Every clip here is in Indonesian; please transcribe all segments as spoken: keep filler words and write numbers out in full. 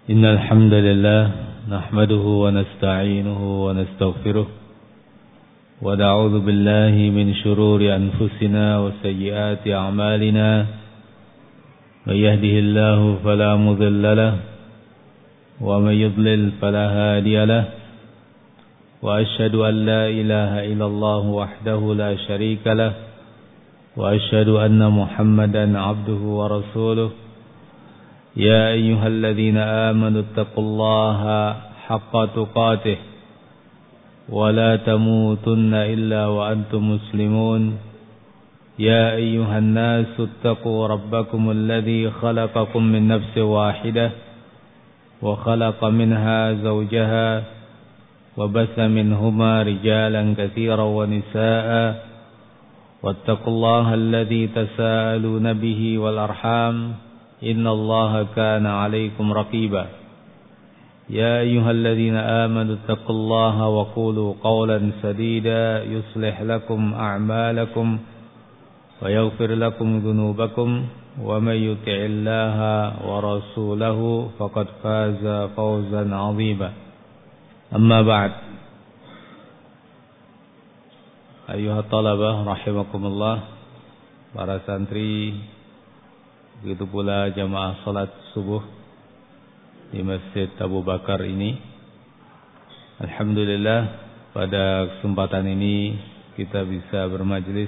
إن الحمد لله نحمده ونستعينه ونستغفره ونعوذ بالله من شرور أنفسنا وسيئات أعمالنا من يهده الله فلا مضل له ومن يضلل فلا هادي له وأشهد أن لا إله إلا الله وحده لا شريك له وأشهد أن محمدا عبده ورسوله يا أيها الذين آمنوا اتقوا الله حق تقاته ولا تموتن إلا وأنتم مسلمون يا أيها الناس اتقوا ربكم الذي خلقكم من نفس واحدة وخلق منها زوجها وبث منهما رجالا كثيرا ونساء واتقوا الله الذي تساءلون به والأرحام إن الله كان عليكم رقيبا يا أيها الذين آمنوا اتقوا الله وقولوا قولا سديدا يصلح لكم أعمالكم ويغفر لكم ذنوبكم ومن يطع الله ورسوله فقد فاز فوزا عظيما أما بعد أيها الطلبة رحمكم الله para santri, begitu pula jamaah salat subuh di Masjid Abu Bakar ini. Alhamdulillah, pada kesempatan ini kita bisa bermajlis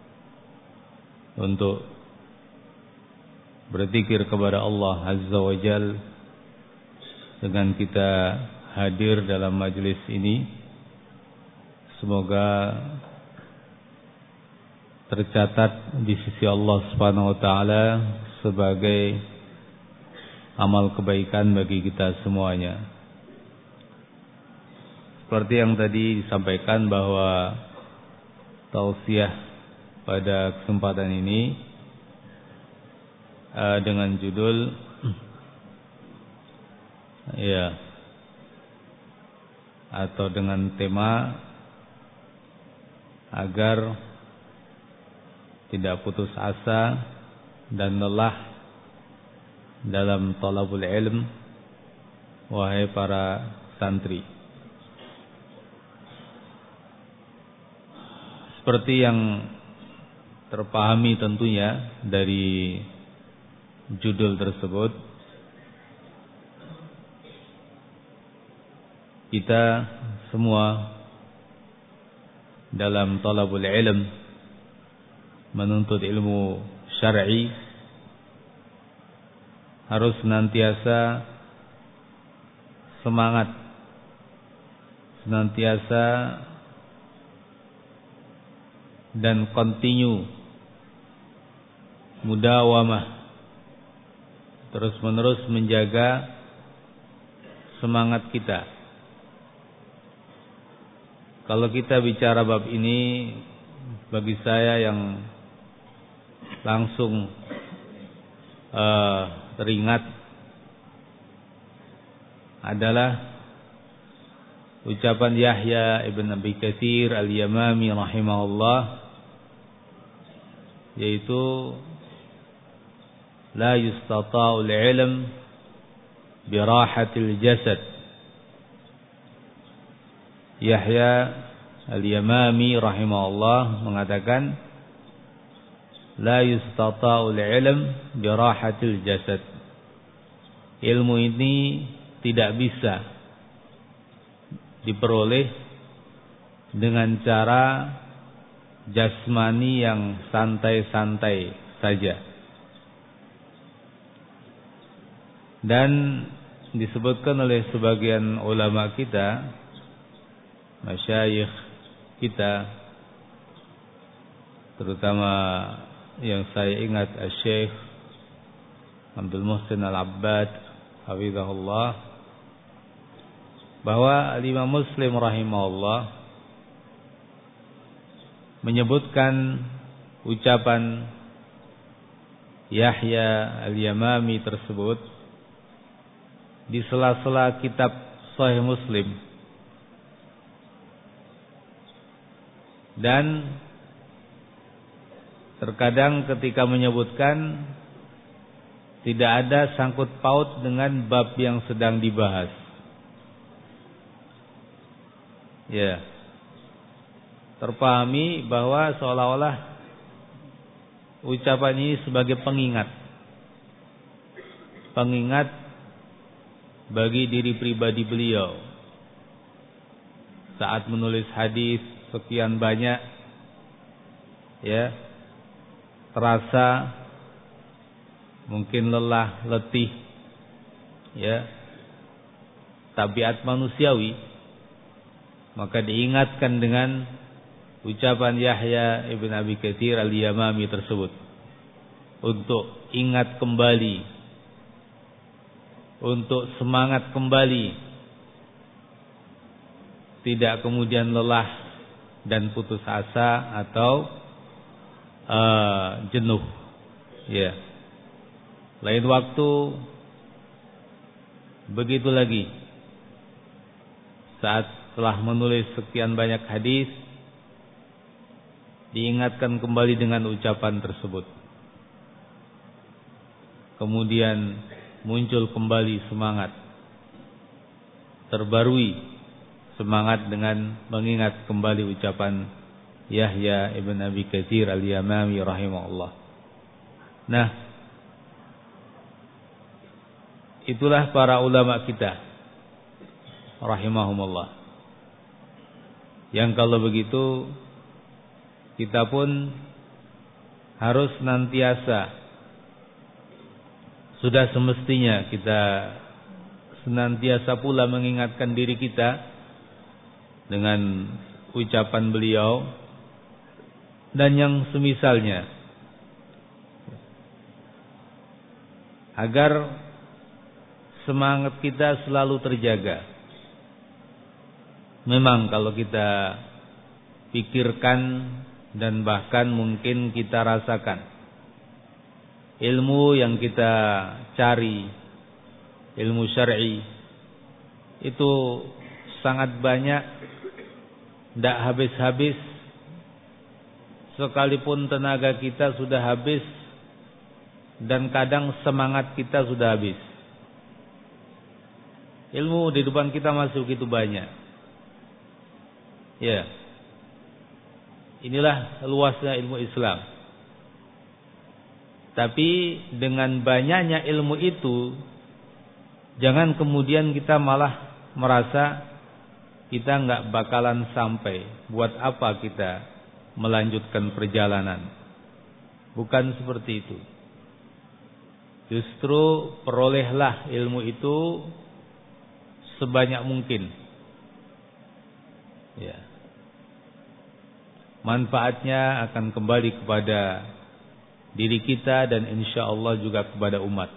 untuk berzikir kepada Allah Azza wa Jal dengan kita hadir dalam majlis ini. Semoga tercatat di sisi Allah Subhanahu wa taala sebagai amal kebaikan bagi kita semuanya. Seperti yang tadi disampaikan bahwa tausiah pada kesempatan ini uh, dengan judul ya atau dengan tema agar tidak putus asa dan lelah dalam talabul ilm, wahai para santri. Seperti yang terpahami tentunya dari judul tersebut, kita semua dalam talabul ilm, menuntut ilmu syar'i, harus senantiasa semangat, senantiasa dan continue, mudawamah, terus-menerus menjaga semangat kita. Kalau kita bicara bab ini, bagi saya yang langsung uh, teringat adalah ucapan Yahya ibn Abi Katsir al-Yamami rahimahullah, yaitu la yustata'u al-ilm birahatil jasad. Yahya al-Yamami rahimahullah mengatakan la yustata'u al-ilm birahatil jasad. Ilmu ini tidak bisa diperoleh dengan cara jasmani yang santai-santai saja. Dan disebutkan oleh sebagian ulama kita, masyayikh kita, terutama yang saya ingat Syekh Abdul Muhsin Al-Abbad hafizahullah, bahwa Imam Muslim rahimahullah menyebutkan ucapan Yahya Al-Yamami tersebut di sela-sela kitab Sahih Muslim, dan terkadang ketika menyebutkan tidak ada sangkut paut dengan bab yang sedang dibahas. Ya. Terpahami bahwa seolah-olah ucapan ini sebagai pengingat. Pengingat bagi diri pribadi beliau. Saat menulis hadis sekian banyak, ya, terasa mungkin lelah, letih, ya, tabiat manusiawi, maka diingatkan dengan ucapan Yahya ibn Abi Katsir al-Yamami tersebut untuk ingat kembali, untuk semangat kembali, tidak kemudian lelah dan putus asa atau uh, jenuh, ya. Lain waktu begitu lagi, saat telah menulis sekian banyak hadis, diingatkan kembali dengan ucapan tersebut. Kemudian muncul kembali semangat, terbarui semangat dengan mengingat kembali ucapan Yahya ibn Abi Katsir al-Yamami rahimahullah. Nah, itulah para ulama kita rahimahumullah, yang kalau begitu kita pun harus senantiasa, sudah semestinya kita senantiasa pula mengingatkan diri kita dengan ucapan beliau dan yang semisalnya, agar semangat kita selalu terjaga. Memang kalau kita pikirkan dan bahkan mungkin kita rasakan, ilmu yang kita cari, ilmu syar'i, itu sangat banyak, tidak habis-habis. Sekalipun tenaga kita sudah habis dan kadang semangat kita sudah habis, ilmu di depan kita masih begitu banyak. Ya, inilah luasnya ilmu Islam. Tapi dengan banyaknya ilmu itu, jangan kemudian kita malah merasa kita nggak bakalan sampai. Buat apa kita melanjutkan perjalanan? Bukan seperti itu. Justru perolehlah ilmu itu sebanyak mungkin. Ya. Manfaatnya akan kembali kepada diri kita dan insya Allah juga kepada umat.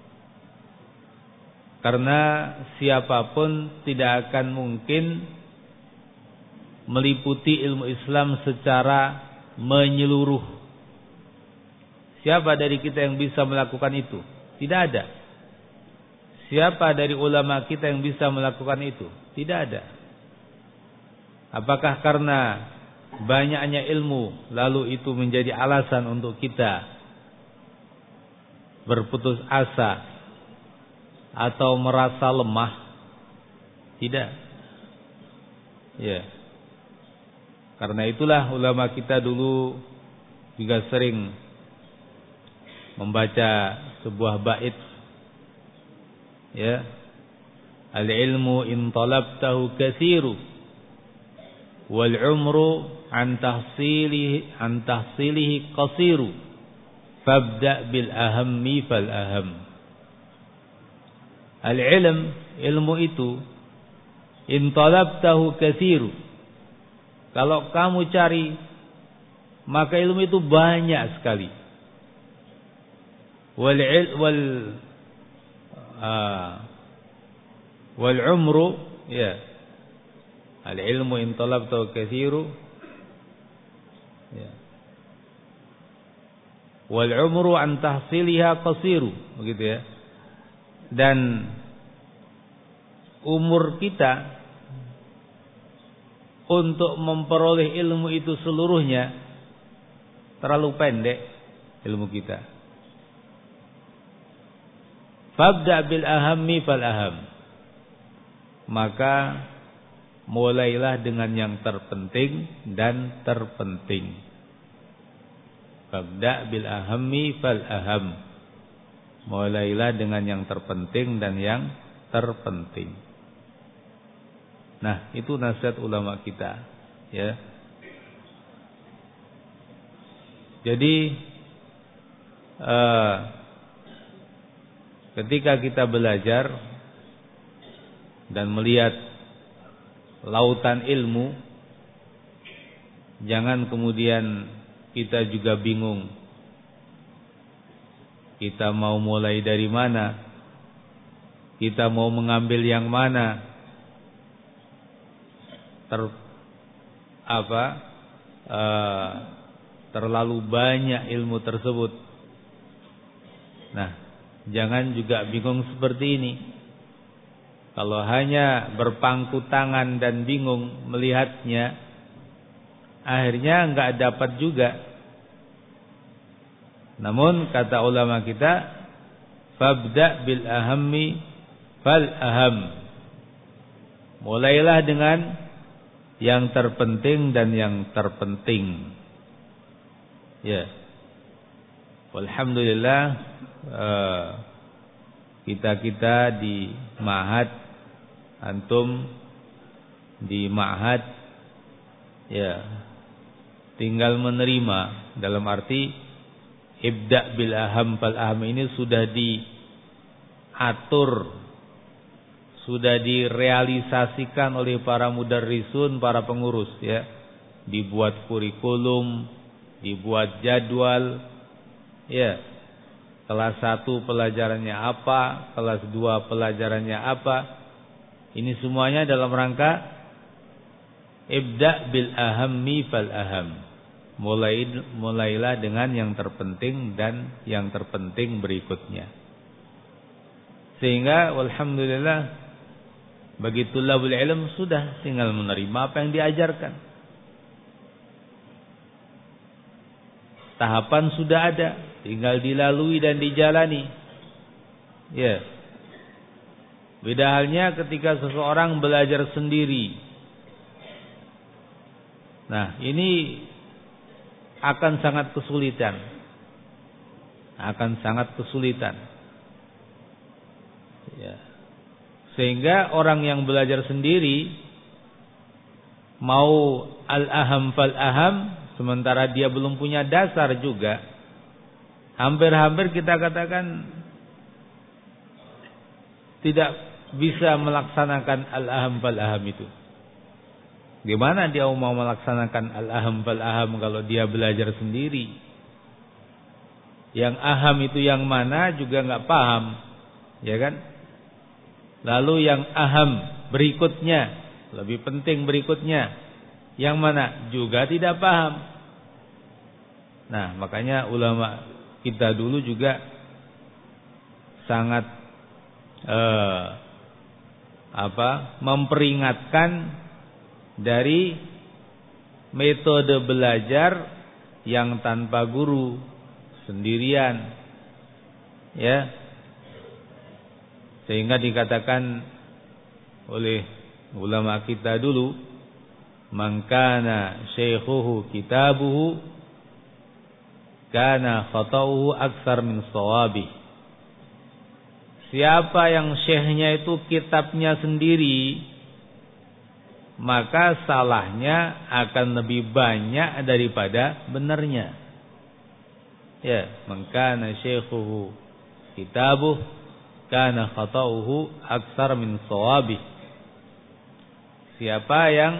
Karena siapapun tidak akan mungkin meliputi ilmu Islam secara menyeluruh. Siapa dari kita yang bisa melakukan itu? Tidak ada. Siapa dari ulama kita yang bisa melakukan itu? Tidak ada. Apakah karena banyaknya ilmu lalu itu menjadi alasan untuk kita berputus asa atau merasa lemah? Tidak. Ya. Karena itulah ulama kita dulu juga sering membaca sebuah bait, ya, al-ilmu in talabtahu katsiru wal umru an tahsilihi an tahsilihi qasiru fabda bil ahammi fal aham. Al-ilm, ilmu itu, in talabtahu katsiru, kalau kamu cari maka ilmu itu banyak sekali. Wal wal uh, wal umru, ya, al ilmu in talabtahu katsiru, ya, wal umru an tahsiliha qasiru, begitu ya. Dan umur kita untuk memperoleh ilmu itu seluruhnya terlalu pendek ilmu kita. Fabda' bil ahammi fal aham. Maka mulailah dengan yang terpenting dan terpenting. Fabda' bil ahammi fal aham. Mulailah dengan yang terpenting dan yang terpenting. Nah, itu nasihat ulama kita, ya. Jadi uh, ketika kita belajar dan melihat lautan ilmu, jangan kemudian kita juga bingung. Kita mau mulai dari mana? Kita mau mengambil yang mana? Ter apa? Uh, terlalu banyak ilmu tersebut. Nah, jangan juga bingung seperti ini. Kalau hanya berpangku tangan dan bingung melihatnya, akhirnya enggak dapat juga. Namun kata ulama kita, fabda' bil ahammi fal aham. Mulailah dengan yang terpenting dan yang terpenting. Ya. Alhamdulillah uh, kita-kita di ma'had, antum di ma'had, ya, tinggal menerima, dalam arti ibda' bil aham fal aham ini sudah diatur, sudah direalisasikan oleh para mudarrisun, para pengurus, ya. Dibuat kurikulum, dibuat jadwal, ya. Kelas satu pelajarannya apa, kelas dua pelajarannya apa. Ini semuanya dalam rangka ibda' bil ahammi fal aham. Mulai mulailah dengan yang terpenting dan yang terpenting berikutnya. Sehingga alhamdulillah bagi tulabul ilm sudah tinggal menerima apa yang diajarkan. Tahapan sudah ada, tinggal dilalui dan dijalani. Ya. Beda halnya ketika seseorang belajar sendiri. Nah, ini akan sangat kesulitan. Akan sangat kesulitan. Ya. Sehingga orang yang belajar sendiri mau al-aham fal aham, sementara dia belum punya dasar juga, hampir-hampir kita katakan tidak bisa melaksanakan al-aham fal aham itu. Gimana dia mau melaksanakan al-aham fal aham kalau dia belajar sendiri? Yang aham itu yang mana juga nggak paham, ya kan? Lalu yang aham berikutnya, lebih penting berikutnya, yang mana juga tidak paham. Nah, makanya ulama kita dulu juga sangat eh, apa? memperingatkan dari metode belajar yang tanpa guru, sendirian, ya, sehingga dikatakan oleh ulama kita dulu, man kana syaikhuhu kitabuhu kana khata'uhu aktsar min shawabi. Siapa yang syekhnya itu kitabnya sendiri, maka salahnya akan lebih banyak daripada benarnya. Ya, man kana syaikhuhu kitabuhu kana khata'uhu aktsar min shawabi. Siapa yang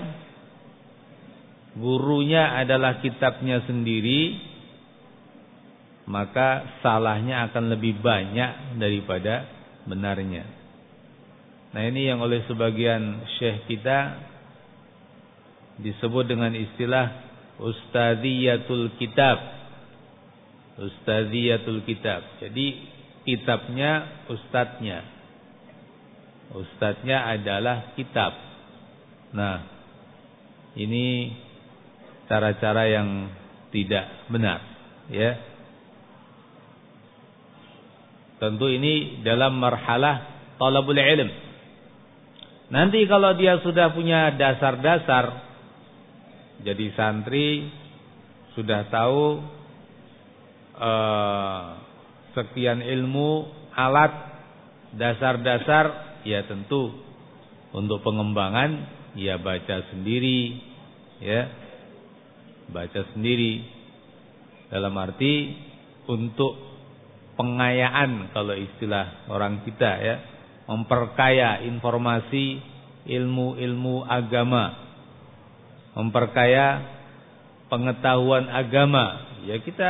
gurunya adalah kitabnya sendiri, maka salahnya akan lebih banyak daripada benarnya. Nah, ini yang oleh sebagian syekh kita disebut dengan istilah ustadziyatul kitab. Ustadziyatul kitab. Jadi kitabnya ustadznya. Ustadznya adalah kitab. Nah, ini cara-cara yang tidak benar, ya. Tentu ini dalam marhalah talabul ilm. Nanti kalau dia sudah punya dasar-dasar, jadi santri, sudah tahu uh, sekian ilmu, alat, dasar-dasar, ya tentu untuk pengembangan, ya baca sendiri, ya baca sendiri. Dalam arti untuk pengayaan, kalau istilah orang kita, ya, memperkaya informasi ilmu-ilmu agama, memperkaya pengetahuan agama, ya kita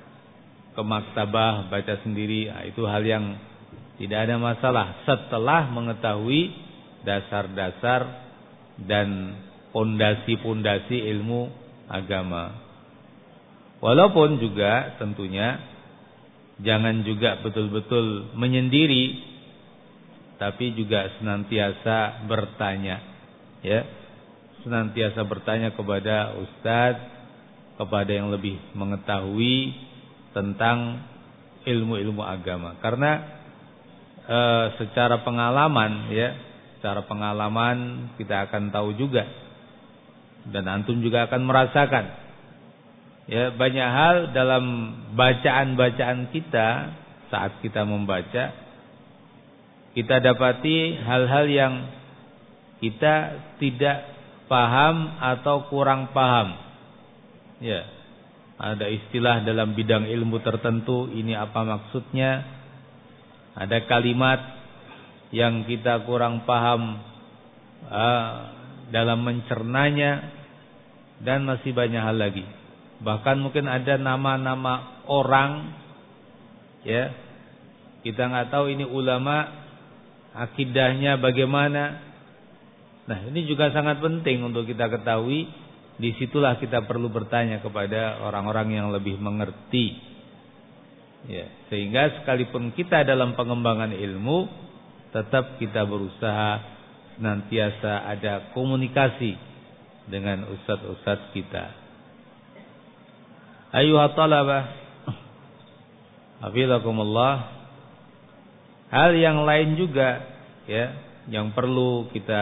ke maktabah baca sendiri, nah, itu hal yang tidak ada masalah setelah mengetahui dasar-dasar dan pondasi-pondasi ilmu agama. Walaupun juga tentunya jangan juga betul-betul menyendiri, tapi juga senantiasa bertanya, ya, senantiasa bertanya kepada ustadz, kepada yang lebih mengetahui tentang ilmu-ilmu agama. Karena e, secara pengalaman, ya, secara pengalaman kita akan tahu juga, dan antum juga akan merasakan, ya, banyak hal dalam bacaan-bacaan kita saat kita membaca, kita dapati hal-hal yang kita tidak paham atau kurang paham. Ya, ada istilah dalam bidang ilmu tertentu, ini apa maksudnya? Ada kalimat yang kita kurang paham uh, dalam mencernanya, dan masih banyak hal lagi. Bahkan mungkin ada nama-nama orang, ya, kita nggak tahu ini ulama, akidahnya bagaimana. Nah, ini juga sangat penting untuk kita ketahui. Disitulah kita perlu bertanya kepada orang-orang yang lebih mengerti, ya, sehingga sekalipun kita dalam pengembangan ilmu, tetap kita berusaha senantiasa ada komunikasi dengan ustadz-ustadz kita. Ayuhat talabah, hafizakumullah. Hal yang lain juga, ya, yang perlu kita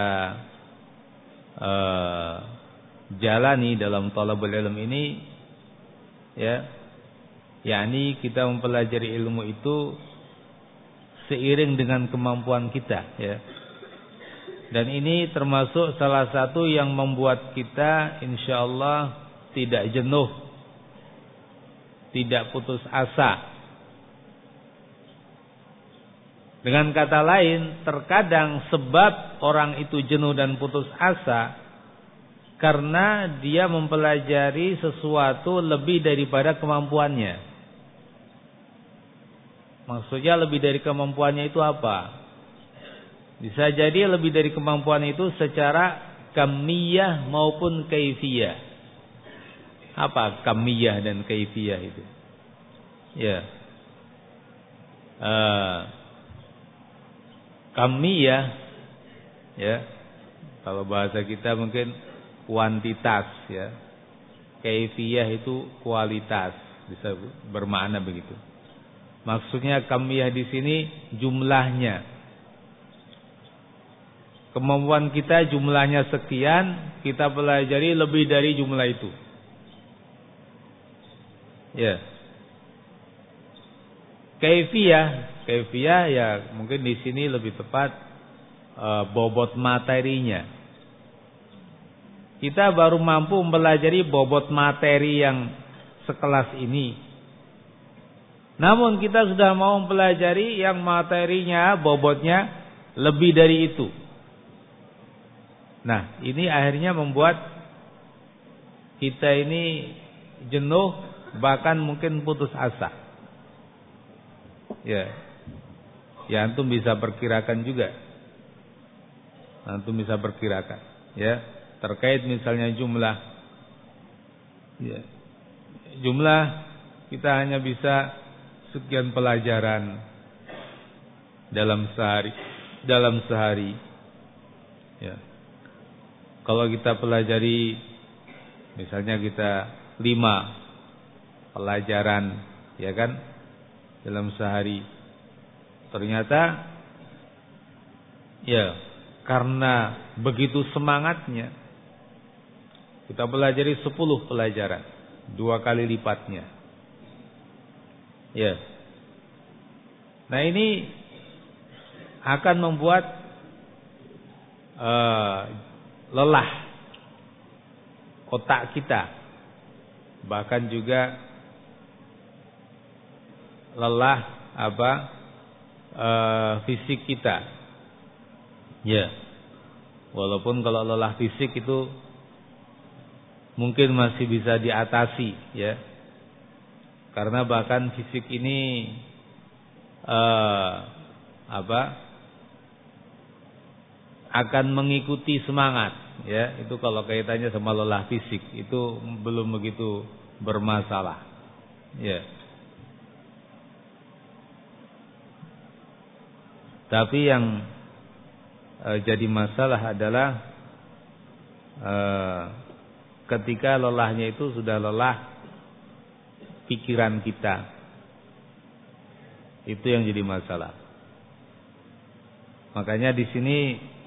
uh, jalani dalam talabul ilm ini, ya, yakni kita mempelajari ilmu itu seiring dengan kemampuan kita, ya. Dan ini termasuk salah satu yang membuat kita insyaallah tidak jenuh, tidak putus asa. Dengan kata lain, terkadang sebab orang itu jenuh dan putus asa karena dia mempelajari sesuatu lebih daripada kemampuannya. Maksudnya lebih dari kemampuannya itu apa? Bisa jadi lebih dari kemampuan itu secara kamiyah maupun kaifiyah. Apa kamiyah dan kaifiyah itu? Ya. Uh, kamiyah, ya, kalau bahasa kita mungkin kuantitas, ya. Kaifiyah itu kualitas, bisa bermakna begitu. Maksudnya kamiyah di sini jumlahnya. Kemampuan kita jumlahnya sekian, kita pelajari lebih dari jumlah itu. Ya. Kaifiyah, kaifiyah ya mungkin di sini lebih tepat e, bobot materinya. Kita baru mampu mempelajari bobot materi yang sekelas ini. Namun kita sudah mau mempelajari yang materinya, bobotnya lebih dari itu. Nah, ini akhirnya membuat kita ini jenuh, bahkan mungkin putus asa. Ya, ya antum bisa perkirakan juga. Antum bisa perkirakan, ya, terkait misalnya jumlah. Ya, jumlah kita hanya bisa sekian pelajaran dalam sehari, dalam sehari. Ya. Kalau kita pelajari, misalnya kita lima pelajaran, ya kan, dalam sehari, ternyata ya karena begitu semangatnya kita pelajari sepuluh pelajaran, dua kali lipatnya. Ya. Nah ini akan membuat uh, lelah otak kita, bahkan juga lelah apa uh, fisik kita. Ya. Walaupun kalau lelah fisik itu mungkin masih bisa diatasi, ya. Karena bahkan fisik ini uh, apa akan mengikuti semangat, ya. Itu kalau kaitannya sama lelah fisik itu belum begitu bermasalah, ya. Tapi yang uh, jadi masalah adalah uh, ketika lelahnya itu sudah lelah pikiran kita. Itu yang jadi masalah. Makanya di sini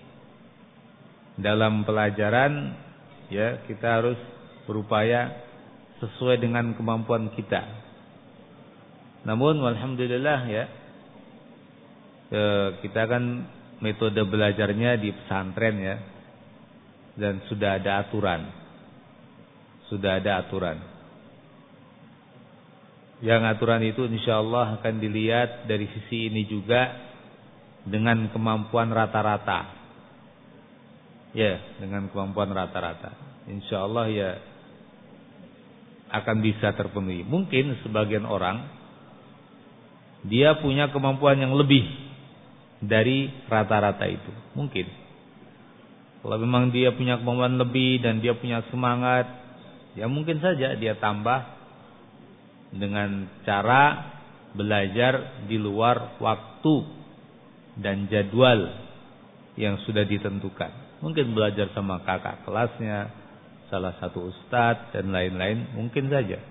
dalam pelajaran ya kita harus berupaya sesuai dengan kemampuan kita. Namun alhamdulillah ya kita kan metode belajarnya di pesantren ya, dan sudah ada aturan. Sudah ada aturan. Yang aturan itu insyaallah akan dilihat dari sisi ini juga dengan kemampuan rata-rata. Ya, dengan kemampuan rata-rata. Insyaallah ya akan bisa terpenuhi. Mungkin sebagian orang dia punya kemampuan yang lebih dari rata-rata itu. Mungkin. Kalau memang dia punya kemampuan lebih dan dia punya semangat, ya mungkin saja dia tambah dengan cara belajar di luar waktu dan jadwal yang sudah ditentukan. Mungkin belajar sama kakak kelasnya, salah satu ustadz dan lain-lain, mungkin saja.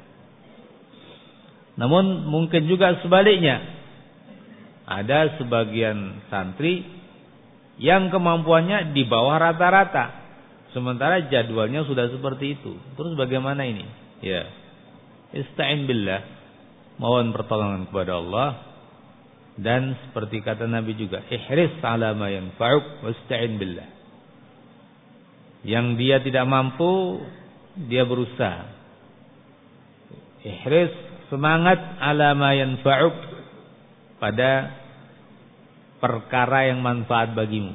Namun mungkin juga sebaliknya. Ada sebagian santri yang kemampuannya di bawah rata-rata, sementara jadwalnya sudah seperti itu. Terus bagaimana ini? Ya, ista'in billah, mohon pertolongan kepada Allah. Dan seperti kata Nabi juga, ihris ala ma yanfa'uk wasta'in billah. Yang dia tidak mampu, dia berusaha. Ihris, semangat ala ma yanfa'uk, pada perkara yang manfaat bagimu.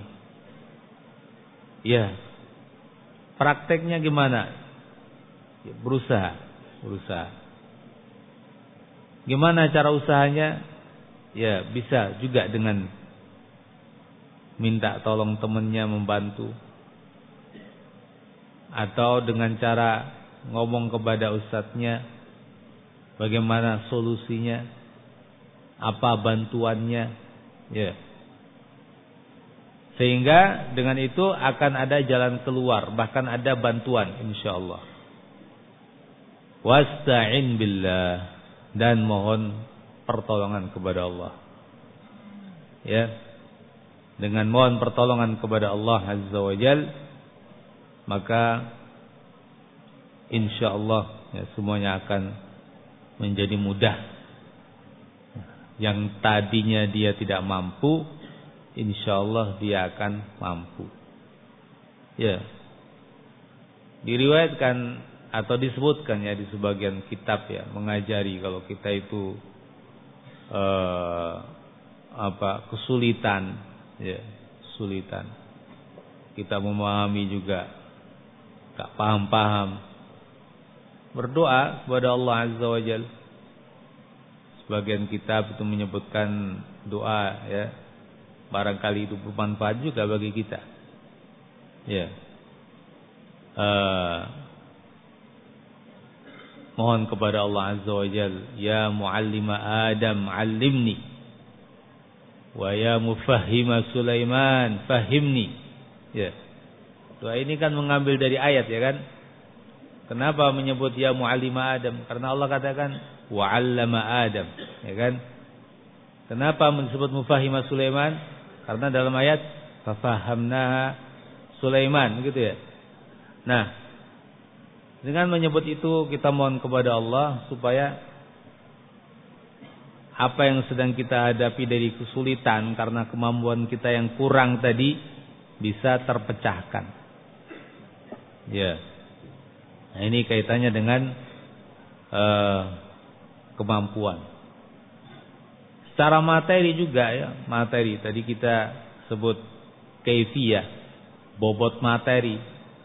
Ya. Prakteknya gimana? Ya, berusaha, berusaha. Gimana cara usahanya? Ya, bisa juga dengan minta tolong temannya membantu, atau dengan cara ngomong kepada ustadznya bagaimana solusinya, apa bantuannya, ya. Sehingga dengan itu akan ada jalan keluar, bahkan ada bantuan insyaallah. Wasta'in billah, dan mohon pertolongan kepada Allah. Ya. Dengan mohon pertolongan kepada Allah Azza wa Jalla, maka insyaallah ya semuanya akan menjadi mudah. Yang tadinya dia tidak mampu, insyaallah dia akan mampu. Ya. Diriwayatkan atau disebutkan ya di sebagian kitab ya, mengajari kalau kita itu eh, apa kesulitan, ya, kesulitan. Kita memahami juga tak paham-paham. Berdoa kepada Allah Azza wa Jalla. Sebagian kitab itu menyebutkan doa ya, barangkali itu bermanfaat juga bagi kita. Ya. Uh, mohon kepada Allah Azza wa Jalla, ya muallima Adam 'allimni, wa ya mufahhima Sulaiman fahimni. Ya. Doa ini kan mengambil dari ayat ya kan. Kenapa menyebut ya muallima Adam? Karena Allah katakan wa 'allama Adam, ya kan? Kenapa disebut mufahimah Sulaiman? Karena dalam ayat fafahamnaha Sulaiman, gitu ya. Nah, dengan menyebut itu kita mohon kepada Allah supaya apa yang sedang kita hadapi dari kesulitan karena kemampuan kita yang kurang tadi bisa terpecahkan. Ya. Nah, ini kaitannya dengan uh, kemampuan. Secara materi juga ya, materi tadi kita sebut kaifiyah, bobot materi.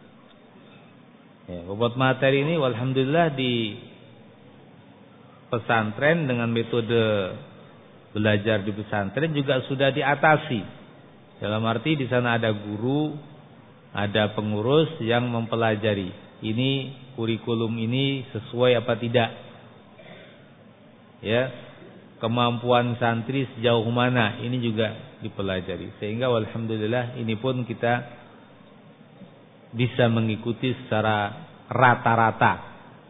Ya, bobot materi ini alhamdulillah di pesantren dengan metode belajar di pesantren juga sudah diatasi. Dalam arti di sana ada guru, ada pengurus yang mempelajari. Ini kurikulum ini sesuai apa tidak? Ya, kemampuan santri sejauh mana ini juga dipelajari. Sehingga alhamdulillah ini pun kita bisa mengikuti secara rata-rata.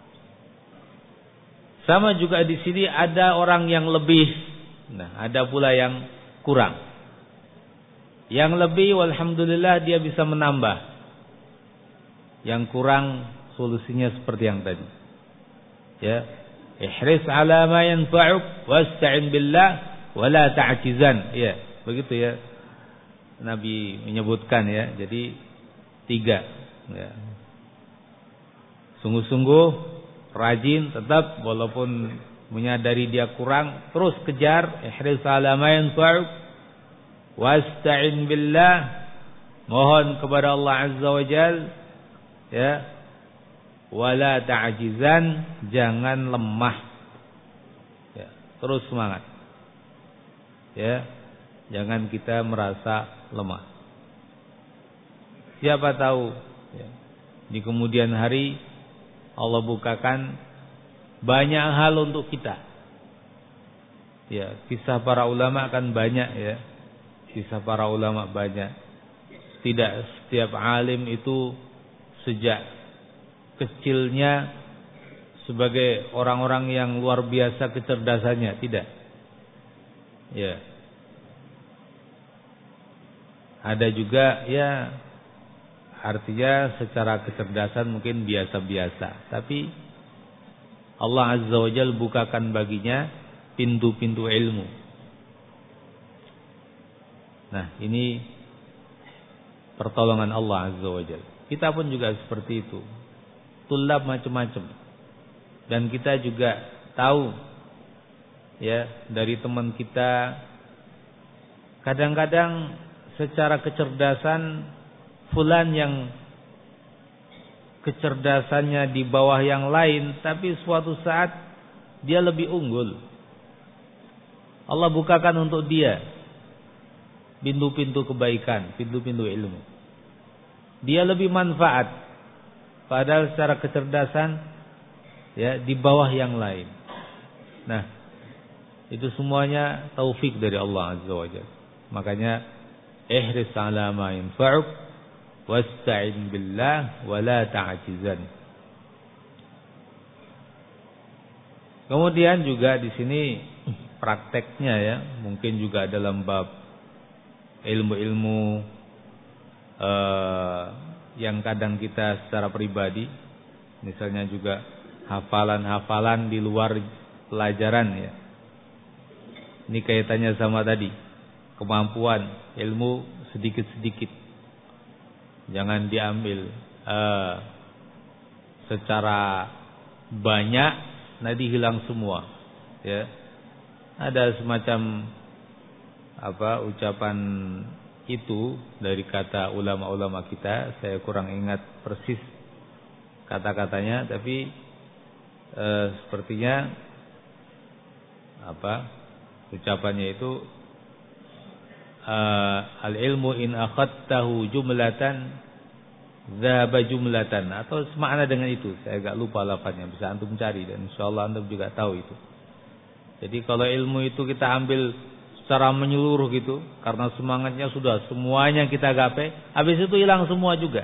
Sama juga di sini ada orang yang lebih, nah ada pula yang kurang. Yang lebih alhamdulillah dia bisa menambah. Yang kurang solusinya seperti yang tadi. Ya, ihris ala ma yanfa'uk wasta'in billah wala ta'jizan. Ya, begitu ya. Nabi menyebutkan ya. Jadi tiga ya. Sungguh-sungguh rajin tetap walaupun menyadari dia kurang, terus kejar. Ihris ala ma yanfa'uk wasta'in billah, mohon kepada Allah Azza wa Jal, ya, wala ta'jizan, jangan lemah, ya, terus semangat, ya, jangan kita merasa lemah. Siapa tahu ya, di kemudian hari Allah bukakan banyak hal untuk kita. Ya, kisah para ulama kan banyak ya. Kisah para ulama banyak. Tidak setiap alim itu sejak kecilnya sebagai orang-orang yang luar biasa kecerdasannya, tidak. Ya. Ada juga ya artinya secara kecerdasan mungkin biasa-biasa, tapi Allah Azza wa Jalla bukakan baginya pintu-pintu ilmu. Nah, ini pertolongan Allah Azza wa Jalla. Kita pun juga seperti itu. Tulab macam-macam. Dan kita juga tahu ya dari teman kita kadang-kadang secara kecerdasan fulan yang kecerdasannya di bawah yang lain, tapi suatu saat dia lebih unggul. Allah bukakan untuk dia pintu-pintu kebaikan, pintu-pintu ilmu. Dia lebih manfaat, padahal secara kecerdasan ya di bawah yang lain. Nah, itu semuanya taufik dari Allah Azza wa Jalla. Makanya ihris ala ma yanfa'uk wasta'in billah wala ta'jizan. Kemudian juga di sini prakteknya ya, mungkin juga dalam bab ilmu-ilmu uh, yang kadang kita secara pribadi, misalnya juga hafalan-hafalan di luar pelajaran ya. Ini kaitannya sama tadi, kemampuan ilmu sedikit-sedikit, jangan diambil uh, secara banyak, nanti hilang semua. Ya, ada semacam apa ucapan itu dari kata ulama-ulama kita, saya kurang ingat persis kata-katanya, tapi e, sepertinya apa ucapannya itu e, al-ilmu in akhadtahu jumlatan dzaba jumlatan, atau semakna dengan itu, saya agak lupa lafadznya, bisa antum cari dan insyaallah antum juga tahu itu. Jadi kalau ilmu itu kita ambil secara menyeluruh gitu, karena semangatnya sudah semuanya kita gapai, habis itu hilang semua juga.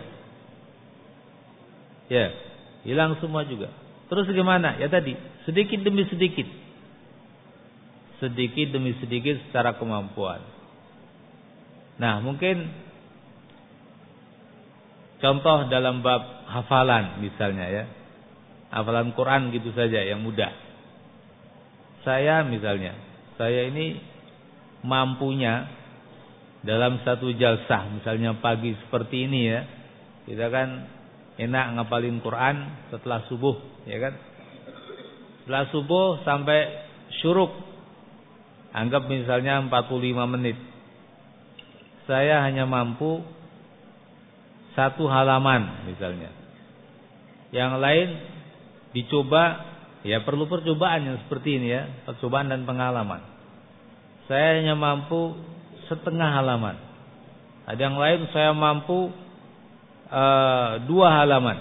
Ya, hilang semua juga. Terus gimana? Ya tadi, sedikit demi sedikit. sedikit demi sedikit secara kemampuan. Nah, mungkin contoh dalam bab hafalan misalnya ya. Hafalan Quran gitu saja yang mudah. Saya misalnya, saya ini mampunya dalam satu jalsah, misalnya pagi seperti ini ya. Kita kan enak ngapalin Quran setelah subuh, ya kan? Setelah subuh sampai syuruk, anggap misalnya empat puluh lima menit. Saya hanya mampu satu halaman misalnya. Yang lain dicoba, ya perlu percobaan yang seperti ini ya, percobaan dan pengalaman. Saya hanya mampu setengah halaman. Ada yang lain saya mampu uh, dua halaman.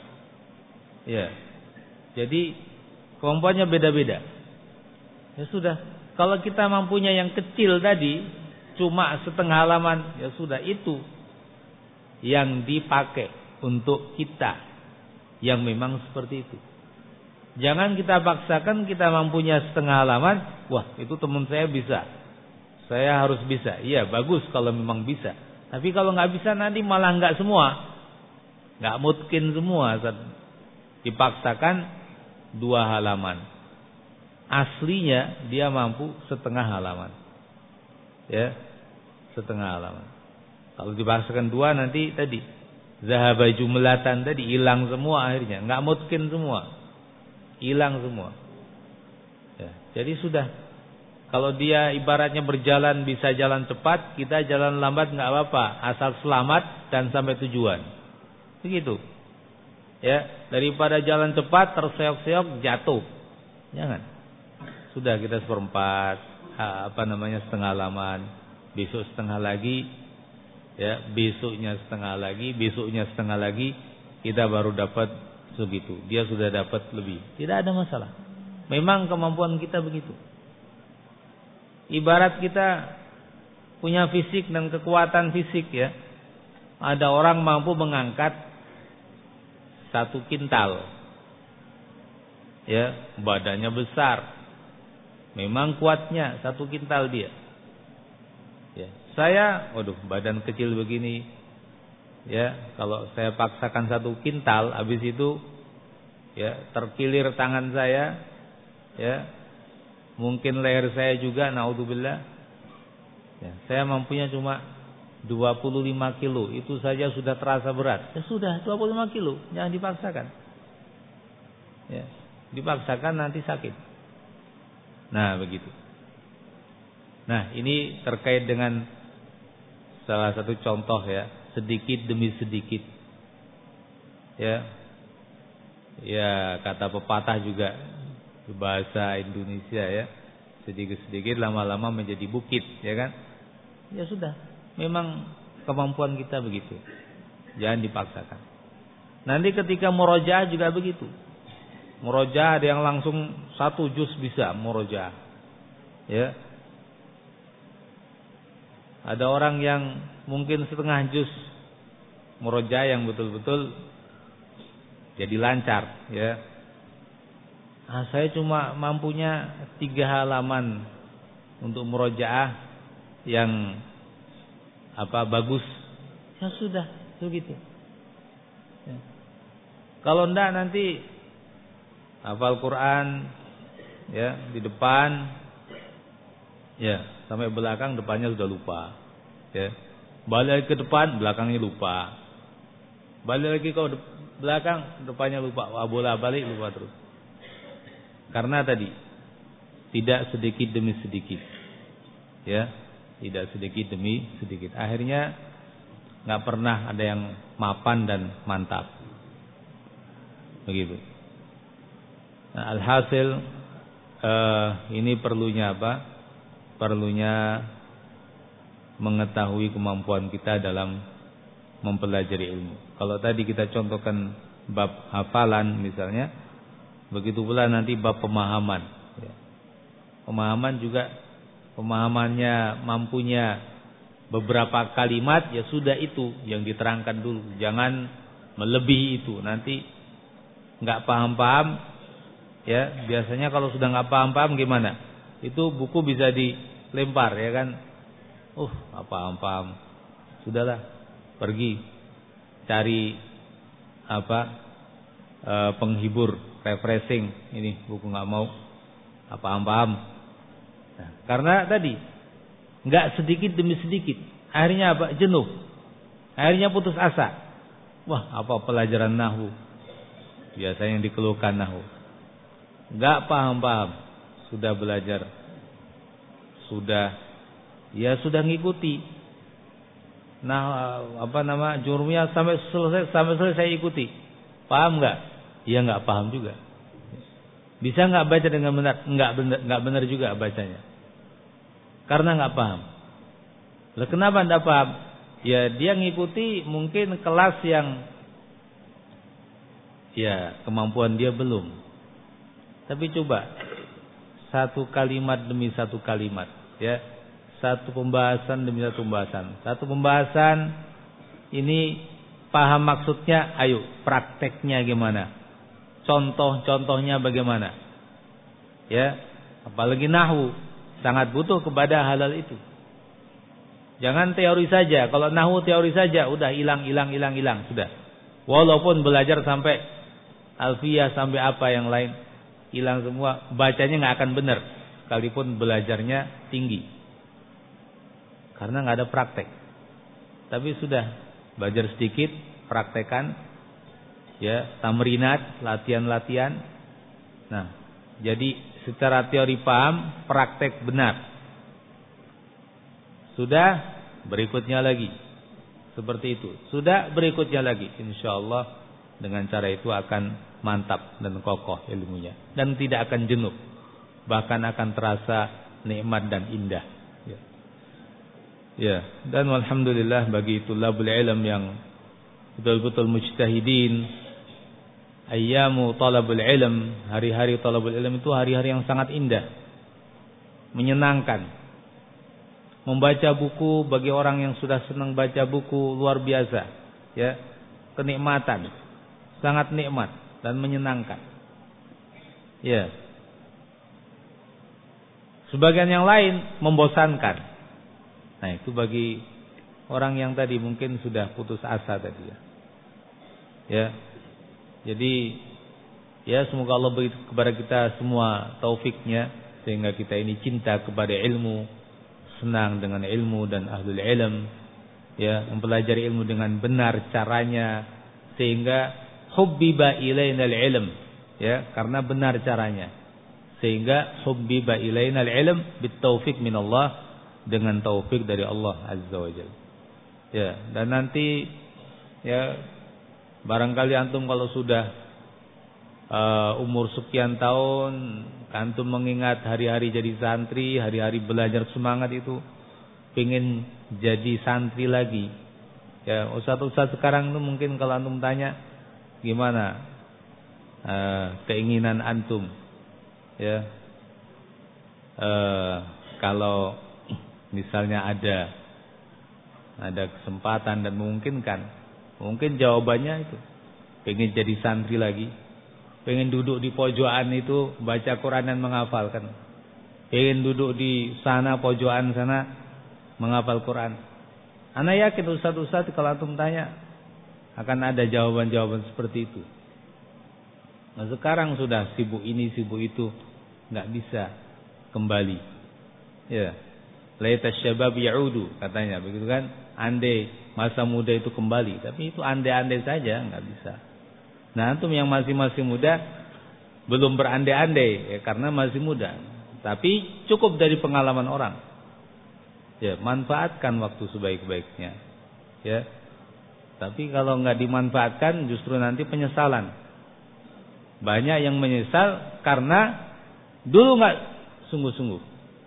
Ya, jadi kemampuannya beda-beda. Ya sudah, kalau kita mampunya yang kecil tadi, cuma setengah halaman, ya sudah itu yang dipakai untuk kita yang memang seperti itu. Jangan kita paksakan kita mampunya setengah halaman, wah itu teman saya bisa, saya harus bisa. Iya bagus kalau memang bisa. Tapi kalau nggak bisa nanti malah nggak semua, nggak mungkin semua. Dipaksakan dua halaman. Aslinya dia mampu setengah halaman, ya setengah halaman. Kalau dipaksakan dua nanti tadi zahaba jumlatan tadi hilang semua akhirnya, nggak mungkin semua, hilang semua. Ya, jadi sudah. Kalau dia ibaratnya berjalan bisa jalan cepat, kita jalan lambat nggak apa-apa, asal selamat dan sampai tujuan. Begitu. Ya, daripada jalan cepat terseok-seok jatuh. Jangan. Sudah kita seperempat, apa namanya setengah halaman, besok setengah lagi, ya besoknya setengah lagi, besoknya setengah lagi, kita baru dapat segitu. Dia sudah dapat lebih. Tidak ada masalah. Memang kemampuan kita begitu. Ibarat kita punya fisik dan kekuatan fisik ya. Ada orang mampu mengangkat satu kintal. Ya, badannya besar. Memang kuatnya satu kintal dia. Ya, saya, waduh, badan kecil begini. Ya, kalau saya paksakan satu kintal, habis itu ya terkilir tangan saya, ya. Mungkin leher saya juga, naudzubillah. Ya, saya mampunya cuma dua puluh lima kilo, itu saja sudah terasa berat. Ya sudah, dua puluh lima kilo, jangan dipaksakan. Ya, dipaksakan nanti sakit. Nah, begitu. Nah, ini terkait dengan salah satu contoh ya, sedikit demi sedikit. Ya. Ya, kata pepatah juga di bahasa Indonesia ya, sedikit-sedikit lama-lama menjadi bukit, ya kan? Ya sudah, memang kemampuan kita begitu. Jangan dipaksakan. Nanti ketika murojaah juga begitu. Murojaah ada yang langsung satu juz bisa murojaah. Ya. Ada orang yang mungkin setengah juz murojaah yang betul-betul jadi lancar, ya. Ah, saya cuma mampunya tiga halaman untuk murojaah yang apa bagus. Ya sudah, begitu. Ya. Kalau enggak nanti hafal Quran ya di depan, ya sampai belakang depannya sudah lupa. Ya, balik ke depan belakangnya lupa. Balik lagi ke belakang depannya lupa. Wah, bola balik lupa terus. Karena tadi tidak sedikit demi sedikit, ya, tidak sedikit demi sedikit. Akhirnya nggak pernah ada yang mapan dan mantap, begitu. Nah, alhasil eh, ini perlunya apa? Perlunya mengetahui kemampuan kita dalam mempelajari ilmu. Kalau tadi kita contohkan bab hafalan misalnya. Begitu pula nanti bab pemahaman. Ya. Pemahaman juga pemahamannya mampunya beberapa kalimat, ya sudah itu yang diterangkan dulu. Jangan melebihi itu. Nanti nggak paham-paham. Ya biasanya kalau sudah nggak paham-paham gimana? itu buku bisa dilempar ya kan. Uh, apa-apa. Sudahlah, pergi cari apa e, penghibur, refreshing. Ini buku nggak mau. Apa-apa. Nah, karena tadi nggak sedikit demi sedikit, akhirnya apa? Jenuh. Akhirnya putus asa. Wah, apa pelajaran nahwu? Biasanya yang dikeluhkan nahwu. Nggak paham-paham. Sudah belajar. Sudah ya sudah ngikuti. Nah, apa nama? Jurumiyah sampai selesai sampai selesai saya ikuti. Paham nggak? Ya nggak paham juga. Bisa nggak baca dengan benar? Nggak benar, nggak benar juga bacanya. Karena nggak paham. Lah kenapa nggak paham? Ya dia ngikuti mungkin kelas yang ya kemampuan dia belum. Tapi coba satu kalimat demi satu kalimat, ya satu pembahasan demi satu pembahasan, satu pembahasan ini paham maksudnya, ayo prakteknya gimana? Contoh-contohnya bagaimana? Ya, apalagi nahwu sangat butuh kepada hal-hal itu. Jangan teori saja. Kalau nahwu teori saja, udah hilang, hilang, hilang, hilang, sudah. Walaupun belajar sampai alfiyah sampai apa yang lain, hilang semua. Bacanya nggak akan benar, sekalipun belajarnya tinggi, karena nggak ada praktek. Tapi sudah belajar sedikit, praktekan, ya tamrinat, latihan-latihan. Nah, jadi secara teori paham, praktek benar. Sudah, berikutnya lagi. Seperti itu. Sudah, berikutnya lagi. Insyaallah dengan cara itu akan mantap dan kokoh ilmunya. Dan tidak akan jenuh. Bahkan akan terasa nikmat dan indah. Ya. Ya. Dan alhamdulillah bagi tulabul ilm yang betul-betul mujtahidin. Ayyamu talabul ilm. Hari-hari talabul ilm itu hari-hari yang sangat indah. Menyenangkan. Membaca buku bagi orang yang sudah senang baca buku luar biasa, ya, kenikmatan, sangat nikmat dan menyenangkan. Ya. Sebagian yang lain membosankan. Nah, itu bagi orang yang tadi mungkin sudah putus asa tadi ya. Ya. Jadi ya semoga Allah beri kepada kita semua taufiknya sehingga kita ini cinta kepada ilmu, senang dengan ilmu dan ahlul ilm, ya, mempelajari ilmu dengan benar caranya sehingga hubbiba ilainal ilm, ya, karena benar caranya sehingga hubbiba ilainal ilm bitaufik minallah, dengan taufik dari Allah azza wajalla. Ya, dan nanti ya barangkali antum kalau sudah uh, umur sekian tahun, antum mengingat hari-hari jadi santri, hari-hari belajar semangat itu, pengen jadi santri lagi. Ya, ustaz-ustaz sekarang itu mungkin kalau antum tanya gimana uh, keinginan antum, ya, uh, kalau misalnya ada ada kesempatan dan memungkinkan, mungkin jawabannya itu pengen jadi santri lagi. Pengen duduk di pojokan itu baca Quran dan menghafalkan. Pengen duduk di sana pojokan sana menghafal Quran. Ana yakin ustaz-ustaz kalau antum tanya akan ada jawaban-jawaban seperti itu. Nah, sekarang sudah sibuk ini sibuk itu, nggak bisa kembali. Ya, laita syabab ya'udu katanya begitu kan? Andai masa muda itu kembali, tapi itu andai-andai saja, nggak bisa. Nah, antum yang masih-masih muda belum berandai-andai ya, karena masih muda. Tapi cukup dari pengalaman orang. Ya, manfaatkan waktu sebaik-baiknya. Ya. Tapi kalau nggak dimanfaatkan justru nanti penyesalan. Banyak yang menyesal karena dulu nggak sungguh-sungguh.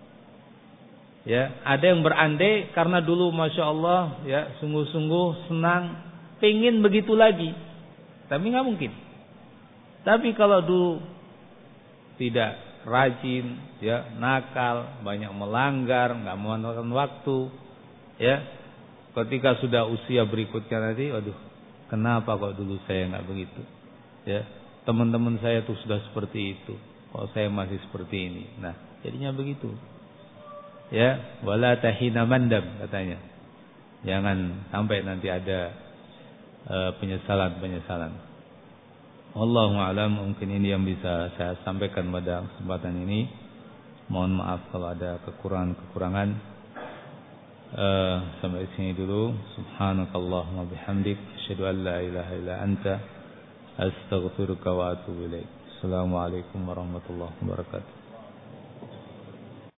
Ya, ada yang berandai karena dulu masya Allah ya sungguh-sungguh senang, pengen begitu lagi. Tapi nggak mungkin. Tapi kalau dulu tidak rajin, ya nakal, banyak melanggar, nggak memanfaatkan waktu, ya ketika sudah usia berikutnya nanti, waduh, kenapa kok dulu saya nggak begitu? Ya, teman-teman saya tuh sudah seperti itu. Kalau saya masih seperti ini. Nah, jadinya begitu. Ya, wala tahina mandam katanya. Jangan sampai nanti ada uh, penyesalan-penyesalan. Wallahu a'lam. Mungkin ini yang bisa saya sampaikan pada kesempatan ini. Mohon maaf kalau ada kekurangan-kekurangan. Uh, sampai sini dulu. Subhanakallahumma bihamdik, asyhadu an la ilaha illa anta, astaghfiruka wa atubu ilaik. Assalamualaikum warahmatullahi wabarakatuh.